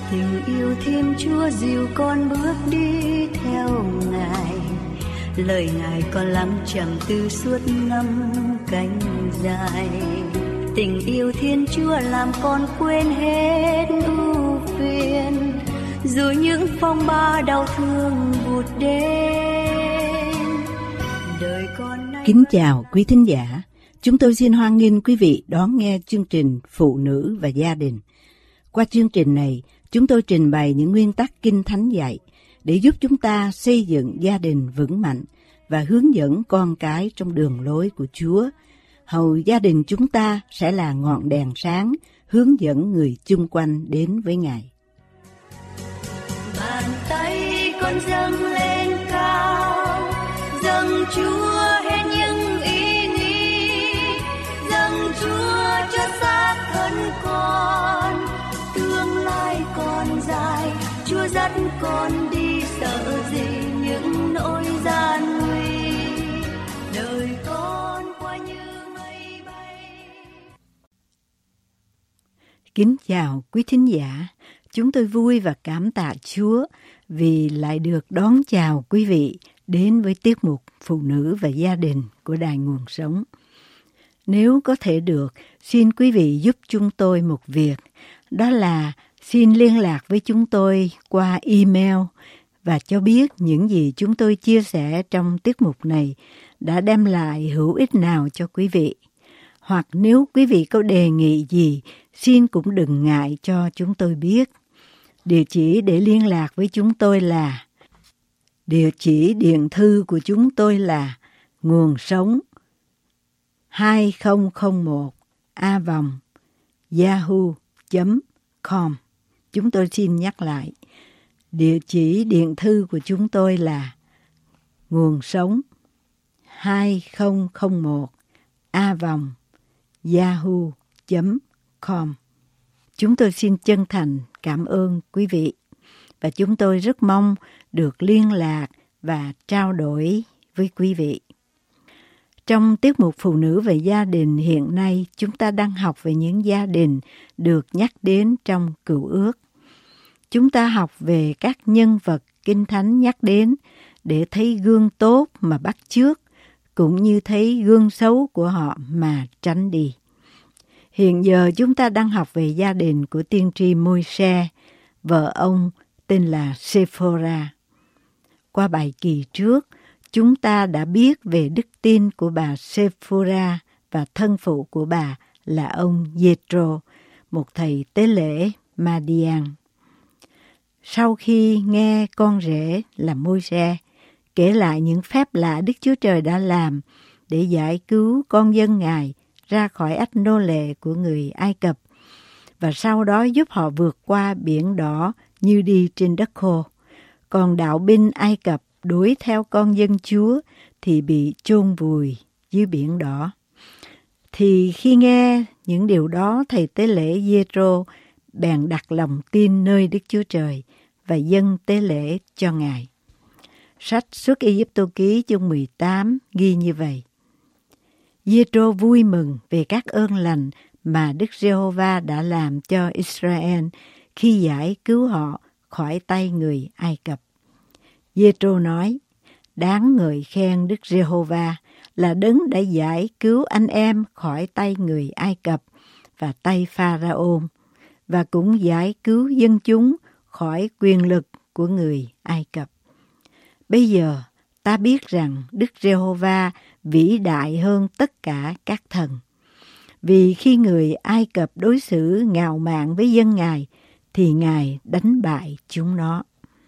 Tình yêu Thiên Chúa dìu con bước đi theo Ngài, lời Ngài còn lắng trầm tư suốt năm cánh dài. Tình yêu Thiên Chúa làm con quên hết ưu phiền, dù những phong ba đau thương vụt đến. Đời con nay... Kính chào quý thính giả, chúng tôi xin hoan nghênh quý vị đón nghe chương trình Phụ nữ và gia đình. Qua chương trình này, chúng tôi trình bày những nguyên tắc Kinh Thánh dạy để giúp chúng ta xây dựng gia đình vững mạnh và hướng dẫn con cái trong đường lối của Chúa. Hầu gia đình chúng ta sẽ là ngọn đèn sáng hướng dẫn người chung quanh đến với Ngài. Bàn tay con dâng lên cao, dâng Chúa hết những ý nghĩ, dâng Chúa cho xác thân con. Tương lai còn dài, Chúa dắt con đi, sợ gì những nỗi gian nguy. Đời con qua như mây bay. Kính chào quý thính giả, chúng tôi vui và cảm tạ Chúa vì lại được đón chào quý vị đến với tiết mục Phụ nữ và gia đình của Đài Nguồn Sống. Nếu có thể được, xin quý vị giúp chúng tôi một việc, đó là xin liên lạc với chúng tôi qua email và cho biết những gì chúng tôi chia sẻ trong tiết mục này đã đem lại hữu ích nào cho quý vị. Hoặc nếu quý vị có đề nghị gì, xin cũng đừng ngại cho chúng tôi biết. Địa chỉ để liên lạc với chúng tôi là địa chỉ điện thư của chúng tôi là nguồn sống 2001@yahoo.com. Chúng tôi xin nhắc lại. Địa chỉ điện thư của chúng tôi là nguồn sống 2001@yahoo.com. Chúng tôi xin chân thành cảm ơn quý vị và chúng tôi rất mong được liên lạc và trao đổi với quý vị. Trong tiết mục Phụ nữ về gia đình hiện nay, chúng ta đang học về những gia đình được nhắc đến trong Cựu Ước. Chúng ta học về các nhân vật Kinh Thánh nhắc đến để thấy gương tốt mà bắt chước, cũng như thấy gương xấu của họ mà tránh đi. Hiện giờ chúng ta đang học về gia đình của tiên tri Môi-se, vợ ông tên là Sephora. Qua bài kỳ trước, chúng ta đã biết về đức tin của bà Sephora và thân phụ của bà là ông Giê-trô, một thầy tế lễ Ma-đi-an. Sau khi nghe con rể là Môi-se kể lại những phép lạ Đức Chúa Trời đã làm để giải cứu con dân Ngài ra khỏi ách nô lệ của người Ai Cập, và sau đó giúp họ vượt qua biển đỏ như đi trên đất khô, còn đạo binh Ai Cập đuổi theo con dân Chúa thì bị chôn vùi dưới biển đỏ. Thì khi nghe những điều đó, thầy tế lễ Giê-trô bèn đặt lòng tin nơi Đức Chúa Trời và dâng tế lễ cho Ngài. Sách Xuất Ai-cập ký chương 18 ghi như vậy: Giê-trô vui mừng về các ơn lành mà Đức Giê-hô-va đã làm cho Israel khi giải cứu họ khỏi tay người Ai Cập. Giê-trô nói: đáng ngợi khen Đức Giê-hô-va là đấng đã giải cứu anh em khỏi tay người Ai Cập và tay Pha-ra-ôn, và cũng giải cứu dân chúng khỏi quyền lực của người Ai Cập. Bây giờ ta biết rằng Đức Giê-hô-va vĩ đại hơn tất cả các thần. Vì khi người Ai Cập đối xử ngạo mạn với dân Ngài, thì Ngài đánh bại chúng nó.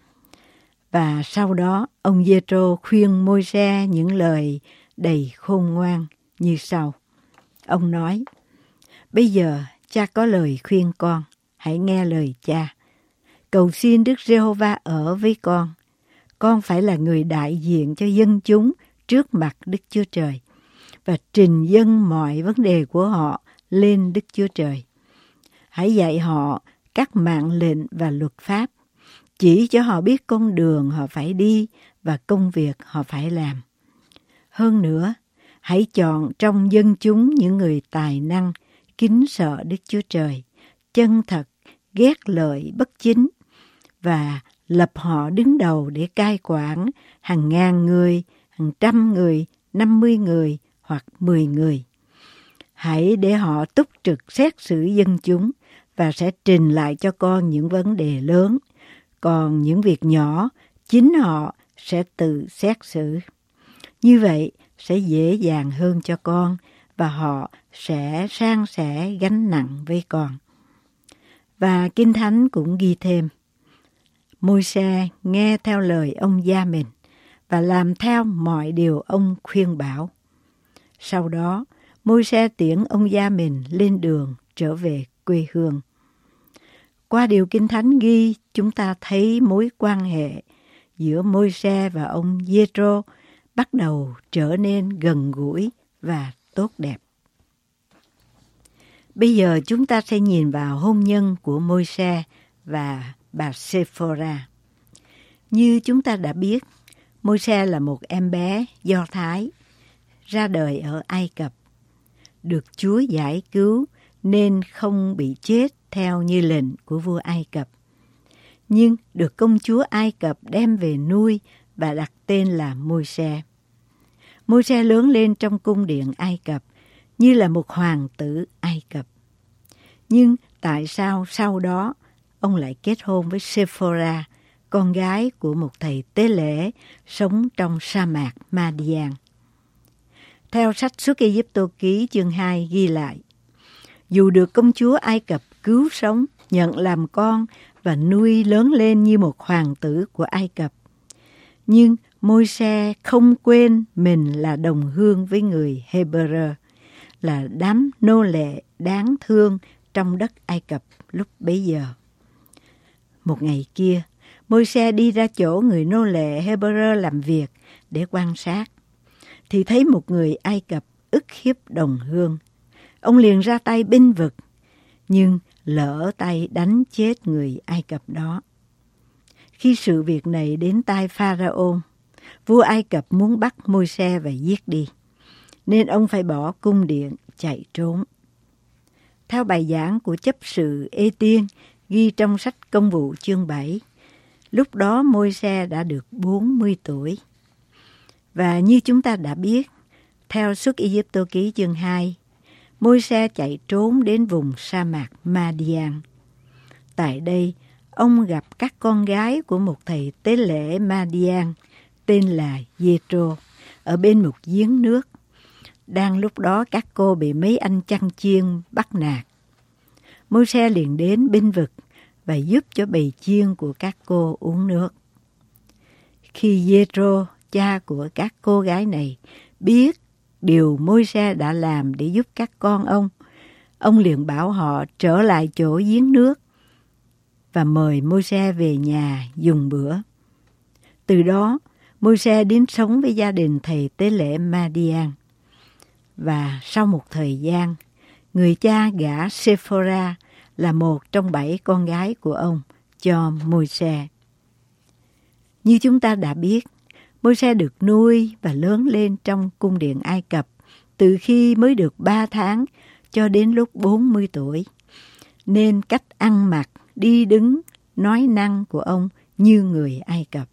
Và sau đó, ông Giê-trô khuyên Môi-se những lời đầy khôn ngoan như sau. Ông nói: bây giờ cha có lời khuyên con, hãy nghe lời cha. Cầu xin Đức Giê-hô-va ở với con. Con phải là người đại diện cho dân chúng trước mặt Đức Chúa Trời và trình dâng mọi vấn đề của họ lên Đức Chúa Trời. Hãy dạy họ các mạng lệnh và luật pháp, chỉ cho họ biết con đường họ phải đi và công việc họ phải làm. Hơn nữa, hãy chọn trong dân chúng những người tài năng, kính sợ Đức Chúa Trời, chân thật, ghét lợi bất chính và lập họ đứng đầu để cai quản hàng ngàn người, hàng trăm người, 50 người hoặc 10 người. Hãy để họ túc trực xét xử dân chúng và sẽ trình lại cho con những vấn đề lớn. Còn những việc nhỏ, chính họ sẽ tự xét xử. Như vậy sẽ dễ dàng hơn cho con và họ sẽ san sẻ gánh nặng với con. Và Kinh Thánh cũng ghi thêm, Môi-se nghe theo lời ông gia mình và làm theo mọi điều ông khuyên bảo. Sau đó, Môi-se tiễn ông gia mình lên đường trở về quê hương. Qua điều Kinh Thánh ghi, chúng ta thấy mối quan hệ giữa Môi-se và ông Giê-trô bắt đầu trở nên gần gũi và tốt đẹp. Bây giờ chúng ta sẽ nhìn vào hôn nhân của Môi-se và bà Sephora. Như chúng ta đã biết, Môi-se là một em bé Do Thái, ra đời ở Ai Cập, được Chúa giải cứu nên không bị chết theo như lệnh của vua Ai Cập, nhưng được công chúa Ai Cập đem về nuôi và đặt tên là Môi-se. Môi-se lớn lên trong cung điện Ai Cập như là một hoàng tử Ai Cập. Nhưng tại sao sau đó ông lại kết hôn với Sephora, con gái của một thầy tế lễ sống trong sa mạc Madian? Theo sách Xuất Ai-cập ký chương 2 ghi lại, dù được công chúa Ai Cập cứu sống, nhận làm con và nuôi lớn lên như một hoàng tử của Ai Cập, nhưng Môi-se không quên mình là đồng hương với người Hebrew, là đám nô lệ đáng thương trong đất Ai Cập lúc bấy giờ. Một ngày kia, Môi-se đi ra chỗ người nô lệ Hebrew làm việc để quan sát, thì thấy một người Ai Cập ức hiếp đồng hương. Ông liền ra tay bênh vực, nhưng lỡ tay đánh chết người Ai Cập đó. Khi sự việc này đến tai Pharaoh, vua Ai Cập muốn bắt Môi-se và giết đi, nên ông phải bỏ cung điện chạy trốn. Theo bài giảng của chấp sự Ê-tiên ghi trong sách Công vụ chương 7, lúc đó Môi-se đã được 40 tuổi. Và như chúng ta đã biết, theo Xuất Ai-cập ký chương 2, Môi-se chạy trốn đến vùng sa mạc Madian. Tại đây, ông gặp các con gái của một thầy tế lễ Madian tên là Giê-trô ở bên một giếng nước. Đang lúc đó các cô bị mấy anh chăn chiên bắt nạt. Môi-se liền đến bênh vực và giúp cho bầy chiên của các cô uống nước. Khi Giê-trô, cha của các cô gái này, biết điều Môi-se đã làm để giúp các con ông liền bảo họ trở lại chỗ giếng nước và mời Môi-se về nhà dùng bữa. Từ đó, Môi-se đến sống với gia đình thầy tế lễ Madian. Và sau một thời gian, người cha gả Sephora là một trong 7 con gái của ông cho Môi-se. Như chúng ta đã biết, Môi-se được nuôi và lớn lên trong cung điện Ai Cập từ khi mới được 3 tháng cho đến lúc 40 tuổi. Nên cách ăn mặc, đi đứng, nói năng của ông như người Ai Cập.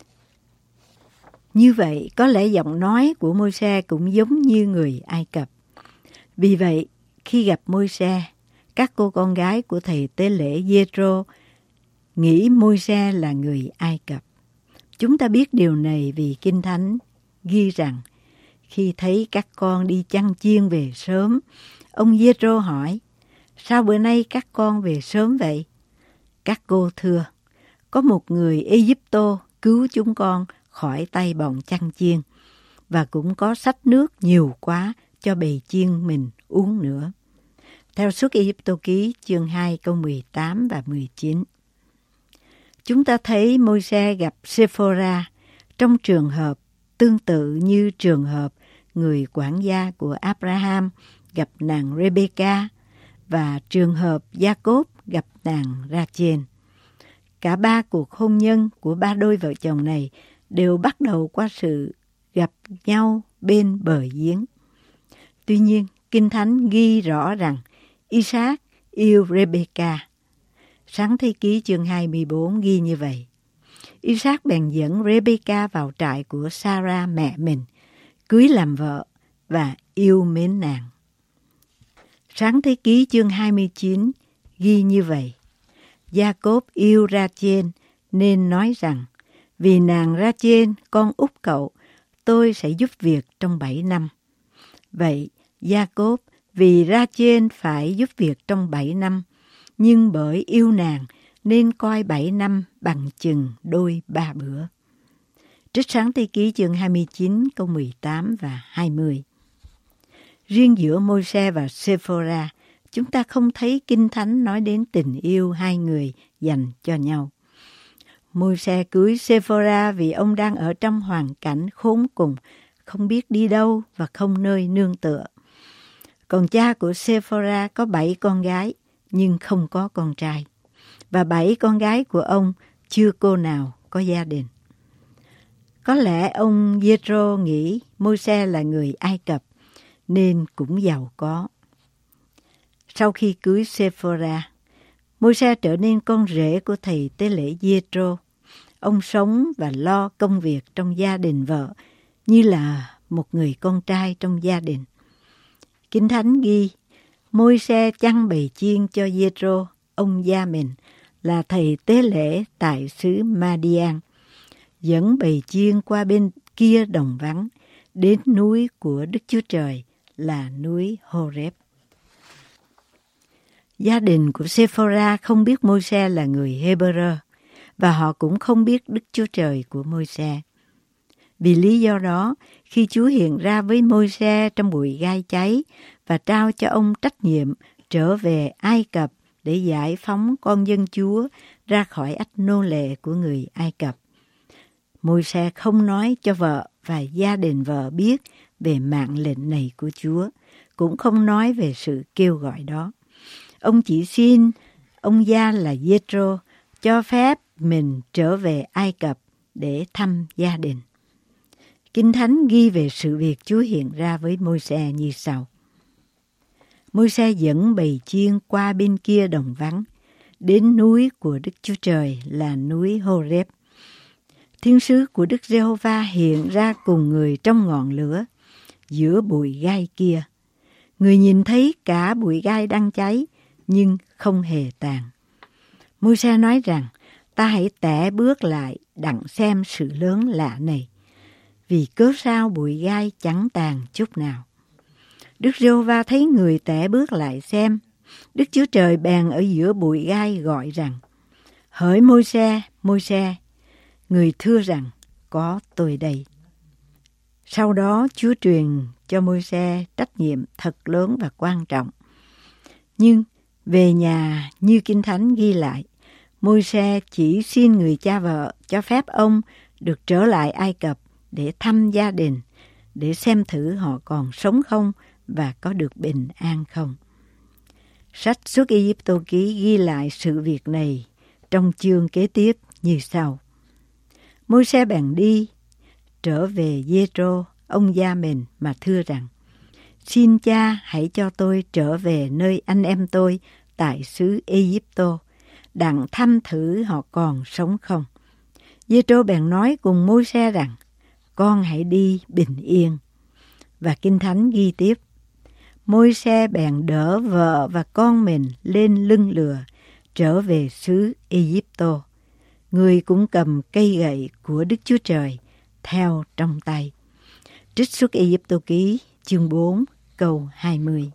Như vậy, có lẽ giọng nói của Môi-se cũng giống như người Ai Cập. Vì vậy, khi gặp Môi-se, các cô con gái của thầy tế lễ Giê-trô nghĩ Môi-se là người Ai Cập. Chúng ta biết điều này vì Kinh Thánh ghi rằng, khi thấy các con đi chăn chiên về sớm, ông Giê-trô hỏi, sao bữa nay các con về sớm vậy? Các cô thưa, có một người Ê-díp-tô cứu chúng con khỏi tay bọn chăn chiên, và cũng có xách nước nhiều quá cho bầy chiên mình uống nữa. Theo Xuất Ai-cập ký chương 2 câu 18 và 19. Chúng ta thấy Môi-se gặp Sephora trong trường hợp tương tự như trường hợp người quản gia của Abraham gặp nàng Rebecca và trường hợp Gia-cốp gặp nàng Ra-chên. Cả 3 cuộc hôn nhân của 3 đôi vợ chồng này đều bắt đầu qua sự gặp nhau bên bờ giếng. Tuy nhiên, Kinh Thánh ghi rõ rằng Isaac yêu Rebecca. Sáng Thế Ký chương 24 ghi như vậy. Isaac bèn dẫn Rebecca vào trại của Sarah mẹ mình, cưới làm vợ và yêu mến nàng. Sáng Thế Ký chương 29 ghi như vậy. Gia-cốp yêu Ra-chên nên nói rằng, vì nàng Ra-chên con út cậu, tôi sẽ giúp việc trong 7 năm. Vậy Gia-cốp vì Ra-chên phải giúp việc trong 7 năm, nhưng bởi yêu nàng nên coi 7 năm bằng chừng đôi 3 bữa. Trích Sáng Thế Ký chương 29 câu 18 và 20. Riêng giữa Môi-se và Sê-phô-ra, chúng ta không thấy Kinh Thánh nói đến tình yêu hai người dành cho nhau. Môi-se cưới Sê-phô-ra vì ông đang ở trong hoàn cảnh khốn cùng, không biết đi đâu và không nơi nương tựa. Còn cha của Sê-phô-ra có 7 con gái, nhưng không có con trai. Và 7 con gái của ông chưa cô nào có gia đình. Có lẽ ông Giê-rô nghĩ Môi-se là người Ai Cập, nên cũng giàu có. Sau khi cưới Sê-phô-ra, Môi-se trở nên con rể của thầy tế lễ Giê-rô. Ông sống và lo công việc trong gia đình vợ như là một người con trai trong gia đình. Kinh Thánh ghi, Môi-se chăn bầy chiên cho Giê-rô, ông gia mình, là thầy tế lễ tại xứ Ma-đi-an, dẫn bầy chiên qua bên kia đồng vắng, đến núi của Đức Chúa Trời là núi Hô-rép. Gia đình của Sê-phô-ra không biết Môi-se là người Hê-bơ-rơ, và họ cũng không biết Đức Chúa Trời của Môi-se. Vì lý do đó, khi Chúa hiện ra với Môi-se trong bụi gai cháy và trao cho ông trách nhiệm trở về Ai Cập để giải phóng con dân Chúa ra khỏi ách nô lệ của người Ai Cập, Môi-se không nói cho vợ và gia đình vợ biết về mạng lệnh này của Chúa, cũng không nói về sự kêu gọi đó. Ông chỉ xin ông gia là Giê-rô cho phép mình trở về Ai Cập để thăm gia đình. Kinh Thánh ghi về sự việc Chúa hiện ra với Môi-se như sau. Môi-se dẫn bầy chiên qua bên kia đồng vắng, đến núi của Đức Chúa Trời là núi Hô-rép. Thiên sứ của Đức Giê-hô-va hiện ra cùng người trong ngọn lửa, giữa bụi gai kia. Người nhìn thấy cả bụi gai đang cháy, nhưng không hề tàn. Môi-se nói rằng, ta hãy tẻ bước lại đặng xem sự lớn lạ này, vì cớ sao bụi gai chẳng tàn chút nào. Đức Giê-hô-va thấy người tẻ bước lại xem, Đức Chúa Trời bèn ở giữa bụi gai gọi rằng, hỡi Môi-se, Môi-se. Người thưa rằng, có tôi đây. Sau đó Chúa truyền cho Môi-se trách nhiệm thật lớn và quan trọng. Nhưng về nhà như Kinh Thánh ghi lại, Môi-se chỉ xin người cha vợ cho phép ông được trở lại Ai Cập để thăm gia đình, để xem thử họ còn sống không và có được bình an không. Sách Xuất Ai-cập ký ghi lại sự việc này trong chương kế tiếp như sau. Môi-se bèn đi, trở về Giê-rô, ông gia mình mà thưa rằng, xin cha hãy cho tôi trở về nơi anh em tôi tại xứ Ai-cập, đặng thăm thử họ còn sống không. Giê-rô bèn nói cùng Môi-se rằng, con hãy đi bình yên. Và Kinh Thánh ghi tiếp, Môi-se bèn đỡ vợ và con mình lên lưng lừa, trở về xứ Ai-cập. Người cũng cầm cây gậy của Đức Chúa Trời theo trong tay. Trích Xuất Ai-cập ký chương 4 câu 20.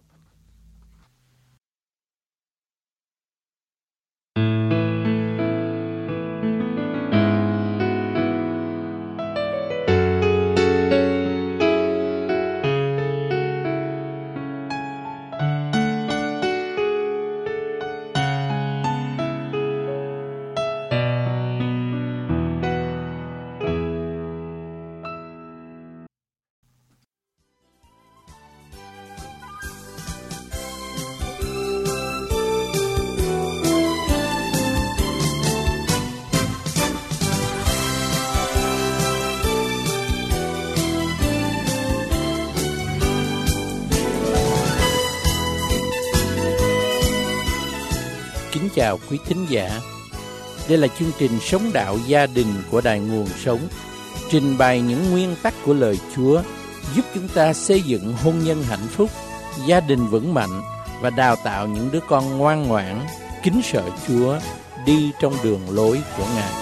chào quý thính giả. Đây là chương trình Sống Đạo Gia Đình của Đài Nguồn Sống, trình bày những nguyên tắc của lời Chúa, giúp chúng ta xây dựng hôn nhân hạnh phúc, gia đình vững mạnh và đào tạo những đứa con ngoan ngoãn, kính sợ Chúa, đi trong đường lối của Ngài.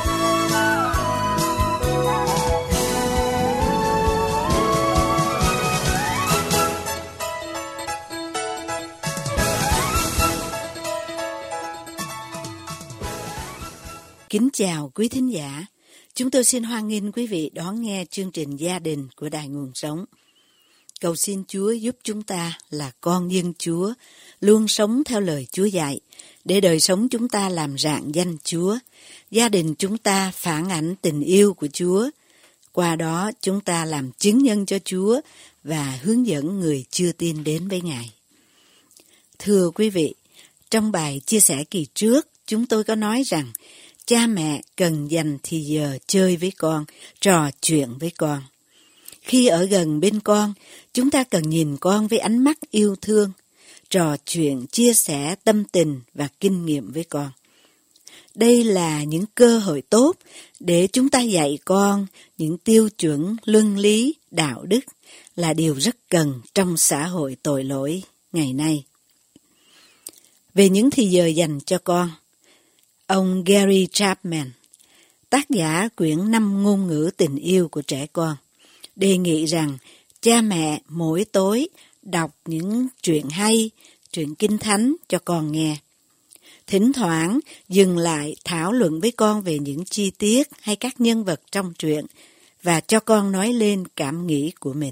Kính chào quý thính giả, chúng tôi xin hoan nghênh quý vị đón nghe chương trình Gia Đình của Đài Nguồn Sống. Cầu xin Chúa giúp chúng ta là con dân Chúa, luôn sống theo lời Chúa dạy, để đời sống chúng ta làm rạng danh Chúa, gia đình chúng ta phản ảnh tình yêu của Chúa. Qua đó chúng ta làm chứng nhân cho Chúa và hướng dẫn người chưa tin đến với Ngài. Thưa quý vị, trong bài chia sẻ kỳ trước, chúng tôi có nói rằng cha mẹ cần dành thì giờ chơi với con, trò chuyện với con. Khi ở gần bên con, chúng ta cần nhìn con với ánh mắt yêu thương, trò chuyện, chia sẻ tâm tình và kinh nghiệm với con. Đây là những cơ hội tốt để chúng ta dạy con những tiêu chuẩn luân lý, đạo đức là điều rất cần trong xã hội tội lỗi ngày nay. Về những thì giờ dành cho con, ông Gary Chapman, tác giả quyển 5 ngôn ngữ tình yêu của trẻ con, đề nghị rằng cha mẹ mỗi tối đọc những truyện hay, truyện Kinh Thánh cho con nghe. Thỉnh thoảng dừng lại thảo luận với con về những chi tiết hay các nhân vật trong truyện và cho con nói lên cảm nghĩ của mình.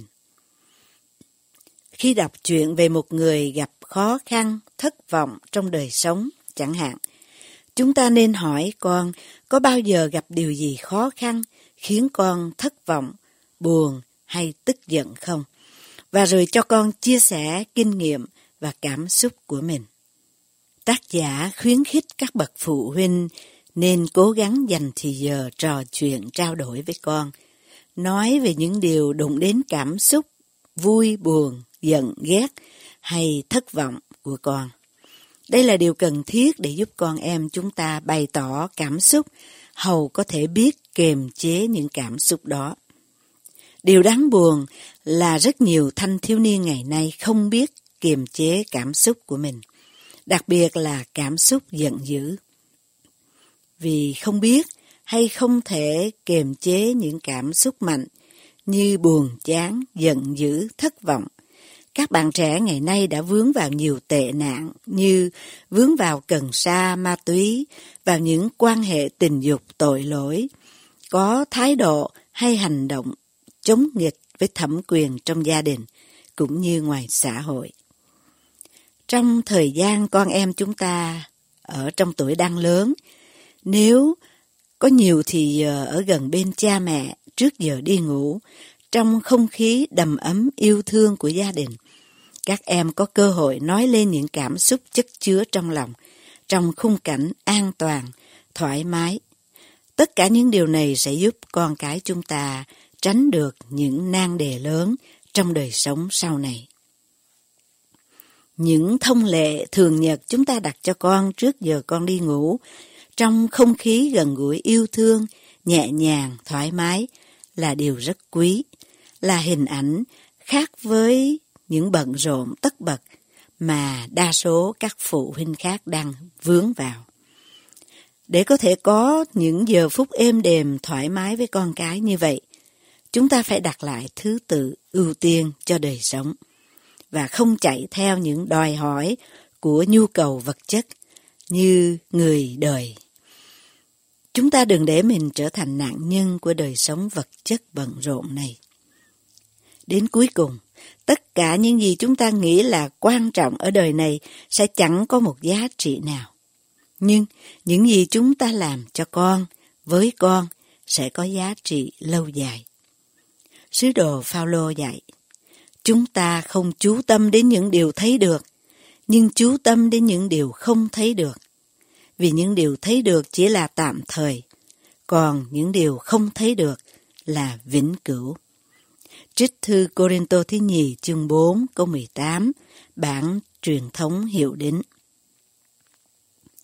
Khi đọc truyện về một người gặp khó khăn, thất vọng trong đời sống chẳng hạn, chúng ta nên hỏi con có bao giờ gặp điều gì khó khăn khiến con thất vọng, buồn hay tức giận không? Và rồi cho con chia sẻ kinh nghiệm và cảm xúc của mình. Tác giả khuyến khích các bậc phụ huynh nên cố gắng dành thì giờ trò chuyện trao đổi với con, nói về những điều đụng đến cảm xúc, vui, buồn, giận, ghét hay thất vọng của con. Đây là điều cần thiết để giúp con em chúng ta bày tỏ cảm xúc, hầu có thể biết kiềm chế những cảm xúc đó. Điều đáng buồn là rất nhiều thanh thiếu niên ngày nay không biết kiềm chế cảm xúc của mình, đặc biệt là cảm xúc giận dữ. Vì không biết hay không thể kiềm chế những cảm xúc mạnh như buồn chán, giận dữ, thất vọng, các bạn trẻ ngày nay đã vướng vào nhiều tệ nạn như vướng vào cần sa, ma túy, vào những quan hệ tình dục tội lỗi, có thái độ hay hành động chống nghịch với thẩm quyền trong gia đình cũng như ngoài xã hội. Trong thời gian con em chúng ta ở trong tuổi đang lớn, nếu có nhiều thì giờ ở gần bên cha mẹ trước giờ đi ngủ, trong không khí đầm ấm yêu thương của gia đình, các em có cơ hội nói lên những cảm xúc chất chứa trong lòng, trong khung cảnh an toàn, thoải mái. Tất cả những điều này sẽ giúp con cái chúng ta tránh được những nan đề lớn trong đời sống sau này. Những thông lệ thường nhật chúng ta đặt cho con trước giờ con đi ngủ, trong không khí gần gũi yêu thương, nhẹ nhàng, thoải mái là điều rất quý, là hình ảnh khác với những bận rộn tất bật mà đa số các phụ huynh khác đang vướng vào. Để có thể có những giờ phút êm đềm thoải mái với con cái như vậy, chúng ta phải đặt lại thứ tự ưu tiên cho đời sống và không chạy theo những đòi hỏi của nhu cầu vật chất như người đời. Chúng ta đừng để mình trở thành nạn nhân của đời sống vật chất bận rộn này. Đến cuối cùng, tất cả những gì chúng ta nghĩ là quan trọng ở đời này sẽ chẳng có một giá trị nào. Nhưng những gì chúng ta làm cho con, với con sẽ có giá trị lâu dài. Sứ đồ Phao-lô dạy, chúng ta không chú tâm đến những điều thấy được, nhưng chú tâm đến những điều không thấy được. Vì những điều thấy được chỉ là tạm thời, còn những điều không thấy được là vĩnh cửu. Trích thư Cô-rinh-tô thứ nhì chương 4 câu 18, bản truyền thống Hiệu Đính.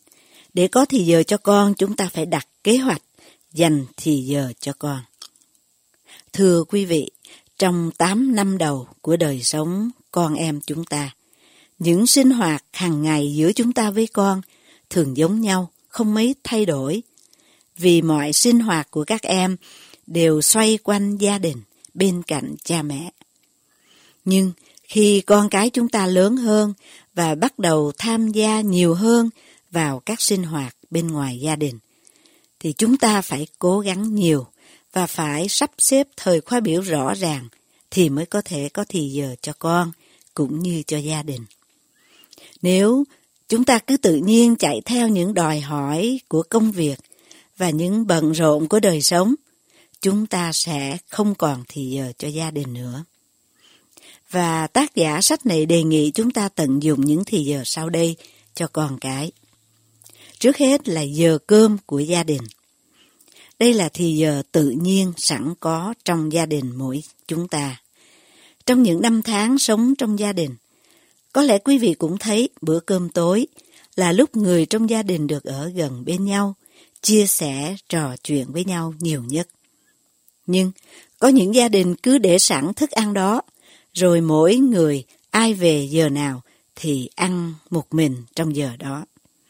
Để có thì giờ cho con, chúng ta phải đặt kế hoạch dành thì giờ cho con. Thưa quý vị, trong 8 năm đầu của đời sống con em chúng ta, những sinh hoạt hàng ngày giữa chúng ta với con thường giống nhau, không mấy thay đổi. Vì mọi sinh hoạt của các em đều xoay quanh gia đình bên cạnh cha mẹ. Nhưng khi con cái chúng ta lớn hơn và bắt đầu tham gia nhiều hơn vào các sinh hoạt bên ngoài gia đình, thì chúng ta phải cố gắng nhiều và phải sắp xếp thời khóa biểu rõ ràng thì mới có thể có thì giờ cho con cũng như cho gia đình. Nếu chúng ta cứ tự nhiên chạy theo những đòi hỏi của công việc và những bận rộn của đời sống, chúng ta sẽ không còn thì giờ cho gia đình nữa. Và tác giả sách này đề nghị chúng ta tận dụng những thì giờ sau đây cho con cái. Trước hết là giờ cơm của gia đình. Đây là thì giờ tự nhiên sẵn có trong gia đình mỗi chúng ta. Trong những năm tháng sống trong gia đình, có lẽ quý vị cũng thấy bữa cơm tối là lúc người trong gia đình được ở gần bên nhau, chia sẻ, trò chuyện với nhau nhiều nhất. Nhưng có những gia đình cứ để sẵn thức ăn đó, rồi mỗi người ai về giờ nào thì ăn một mình trong giờ đó.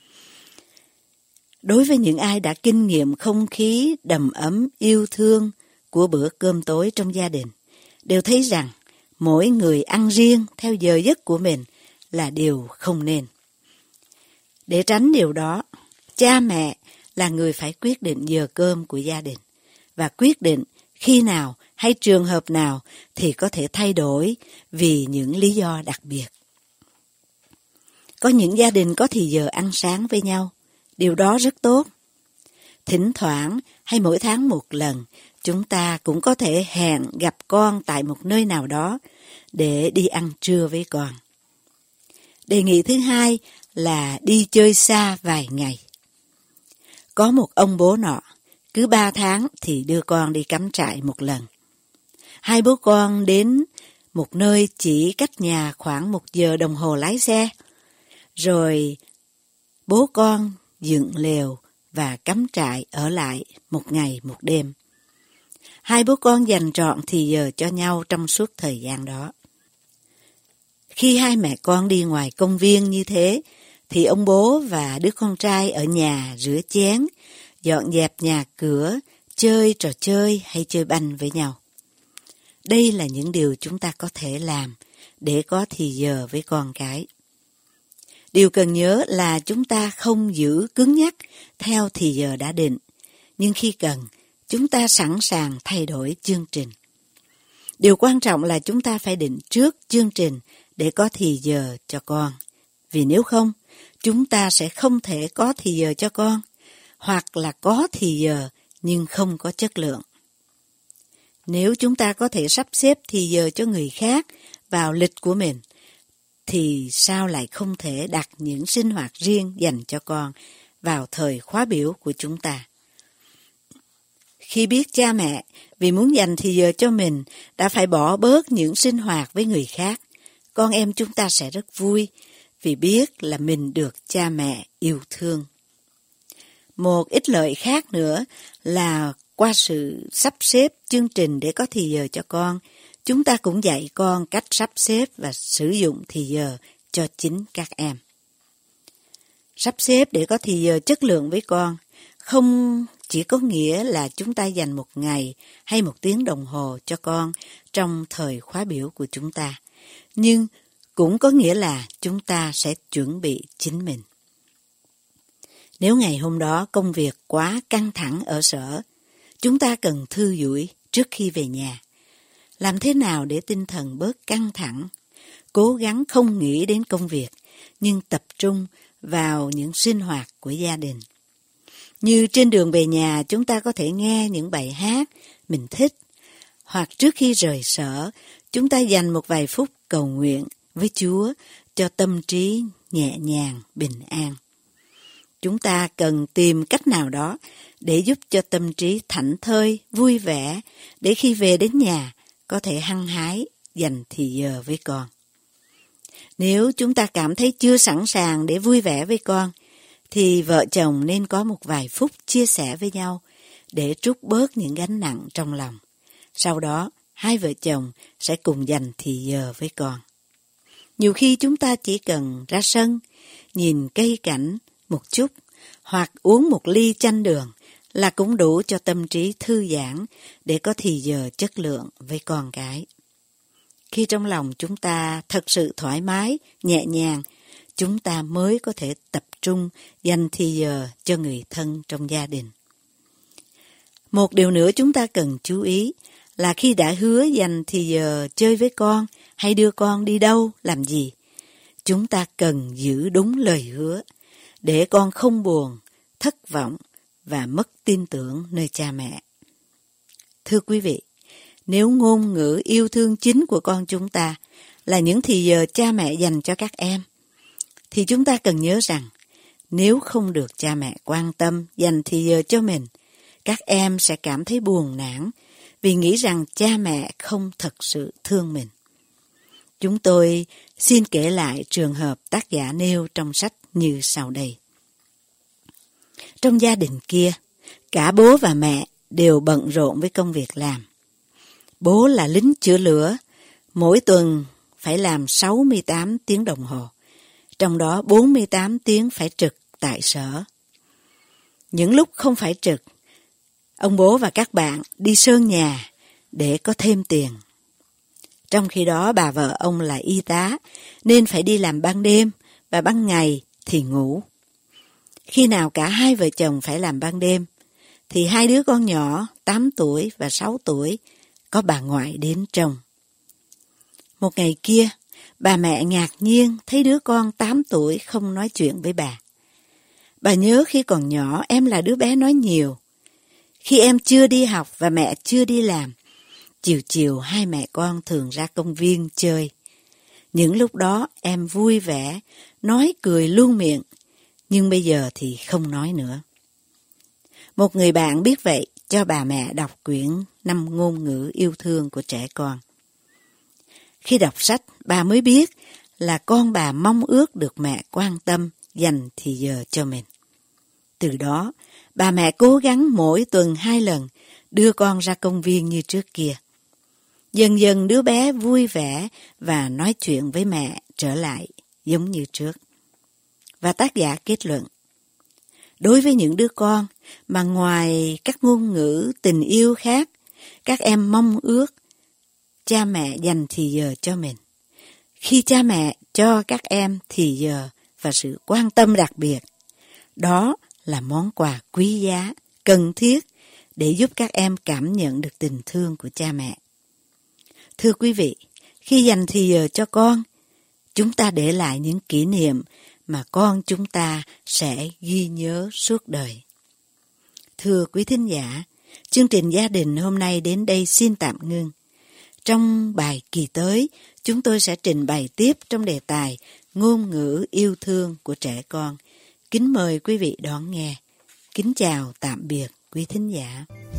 Đối với những ai đã kinh nghiệm không khí đầm ấm yêu thương của bữa cơm tối trong gia đình, đều thấy rằng mỗi người ăn riêng theo giờ giấc của mình là điều không nên. Để tránh điều đó, cha mẹ là người phải quyết định giờ cơm của gia đình và quyết định khi nào hay trường hợp nào thì có thể thay đổi vì những lý do đặc biệt. Có những gia đình có thì giờ ăn sáng với nhau, điều đó rất tốt. Thỉnh thoảng hay mỗi tháng một lần, chúng ta cũng có thể hẹn gặp con tại một nơi nào đó để đi ăn trưa với con. Đề nghị thứ hai là đi chơi xa vài ngày. Có một ông bố nọ, cứ 3 tháng thì đưa con đi cắm trại một lần. Hai bố con đến một nơi chỉ cách nhà khoảng 1 giờ đồng hồ lái xe. Rồi bố con dựng lều và cắm trại ở lại 1 ngày 1 đêm. Hai bố con dành trọn thì giờ cho nhau trong suốt thời gian đó. Khi hai mẹ con đi ngoài công viên như thế, thì ông bố và đứa con trai ở nhà rửa chén, dọn dẹp nhà cửa, chơi trò chơi hay chơi banh với nhau. Đây là những điều chúng ta có thể làm để có thì giờ với con cái. Điều cần nhớ là chúng ta không giữ cứng nhắc theo thì giờ đã định, nhưng khi cần, chúng ta sẵn sàng thay đổi chương trình. Điều quan trọng là chúng ta phải định trước chương trình để có thì giờ cho con. Vì nếu không, chúng ta sẽ không thể có thì giờ cho con, hoặc là có thì giờ nhưng không có chất lượng. Nếu chúng ta có thể sắp xếp thì giờ cho người khác vào lịch của mình, thì sao lại không thể đặt những sinh hoạt riêng dành cho con vào thời khóa biểu của chúng ta? Khi biết cha mẹ vì muốn dành thì giờ cho mình đã phải bỏ bớt những sinh hoạt với người khác, con em chúng ta sẽ rất vui vì biết là mình được cha mẹ yêu thương. Một ích lợi khác nữa là qua sự sắp xếp chương trình để có thì giờ cho con, chúng ta cũng dạy con cách sắp xếp và sử dụng thì giờ cho chính các em. Sắp xếp để có thì giờ chất lượng với con không chỉ có nghĩa là chúng ta dành 1 ngày hay 1 tiếng đồng hồ cho con trong thời khóa biểu của chúng ta, nhưng cũng có nghĩa là chúng ta sẽ chuẩn bị chính mình. Nếu ngày hôm đó công việc quá căng thẳng ở sở, chúng ta cần thư giãn trước khi về nhà. Làm thế nào để tinh thần bớt căng thẳng? Cố gắng không nghĩ đến công việc, nhưng tập trung vào những sinh hoạt của gia đình. Như trên đường về nhà, chúng ta có thể nghe những bài hát mình thích, hoặc trước khi rời sở, chúng ta dành một vài phút cầu nguyện với Chúa cho tâm trí nhẹ nhàng, bình an. Chúng ta cần tìm cách nào đó để giúp cho tâm trí thảnh thơi, vui vẻ, để khi về đến nhà có thể hăng hái dành thì giờ với con. Nếu chúng ta cảm thấy chưa sẵn sàng để vui vẻ với con, thì vợ chồng nên có một vài phút chia sẻ với nhau để trút bớt những gánh nặng trong lòng. Sau đó, hai vợ chồng sẽ cùng dành thì giờ với con. Nhiều khi chúng ta chỉ cần ra sân, nhìn cây cảnh một chút, hoặc uống một ly chanh đường là cũng đủ cho tâm trí thư giãn để có thì giờ chất lượng với con cái. Khi trong lòng chúng ta thật sự thoải mái, nhẹ nhàng, chúng ta mới có thể tập trung dành thì giờ cho người thân trong gia đình. Một điều nữa chúng ta cần chú ý là khi đã hứa dành thì giờ chơi với con hay đưa con đi đâu, làm gì, chúng ta cần giữ đúng lời hứa để con không buồn, thất vọng và mất tin tưởng nơi cha mẹ. Thưa quý vị, nếu ngôn ngữ yêu thương chính của con chúng ta là những thì giờ cha mẹ dành cho các em, thì chúng ta cần nhớ rằng nếu không được cha mẹ quan tâm dành thì giờ cho mình, các em sẽ cảm thấy buồn nản vì nghĩ rằng cha mẹ không thật sự thương mình. Chúng tôi xin kể lại trường hợp tác giả nêu trong sách như sau đây. Trong gia đình kia, cả bố và mẹ đều bận rộn với công việc làm. Bố là lính chữa lửa, mỗi tuần phải làm 68 tiếng đồng hồ, trong đó 48 tiếng phải trực tại sở. Những lúc không phải trực, ông bố và các bạn đi sơn nhà để có thêm tiền. Trong khi đó bà vợ ông là y tá nên phải đi làm ban đêm và ban ngày thì ngủ. Khi nào cả hai vợ chồng phải làm ban đêm thì hai đứa con nhỏ 8 tuổi và 6 tuổi có bà ngoại đến trông. Một ngày kia, bà mẹ ngạc nhiên thấy đứa con 8 tuổi không nói chuyện với bà. Bà nhớ khi còn nhỏ em là đứa bé nói nhiều. Khi em chưa đi học và mẹ chưa đi làm, chiều chiều hai mẹ con thường ra công viên chơi. Những lúc đó em vui vẻ, nói cười luôn miệng, nhưng bây giờ thì không nói nữa. Một người bạn biết vậy cho bà mẹ đọc quyển 5 ngôn ngữ yêu thương của trẻ con. Khi đọc sách, bà mới biết là con bà mong ước được mẹ quan tâm, dành thì giờ cho mình. Từ đó, bà mẹ cố gắng mỗi tuần 2 lần đưa con ra công viên như trước kia. Dần dần đứa bé vui vẻ và nói chuyện với mẹ trở lại giống như trước. Và tác giả kết luận, đối với những đứa con mà ngoài các ngôn ngữ tình yêu khác, các em mong ước cha mẹ dành thì giờ cho mình. Khi cha mẹ cho các em thì giờ và sự quan tâm đặc biệt, đó là món quà quý giá, cần thiết để giúp các em cảm nhận được tình thương của cha mẹ. Thưa quý vị, khi dành thì giờ cho con, chúng ta để lại những kỷ niệm mà con chúng ta sẽ ghi nhớ suốt đời. Thưa quý thính giả, chương trình gia đình hôm nay đến đây xin tạm ngưng. Trong bài kỳ tới, chúng tôi sẽ trình bày tiếp trong đề tài ngôn ngữ yêu thương của trẻ con. Kính mời quý vị đón nghe. Kính chào tạm biệt quý thính giả.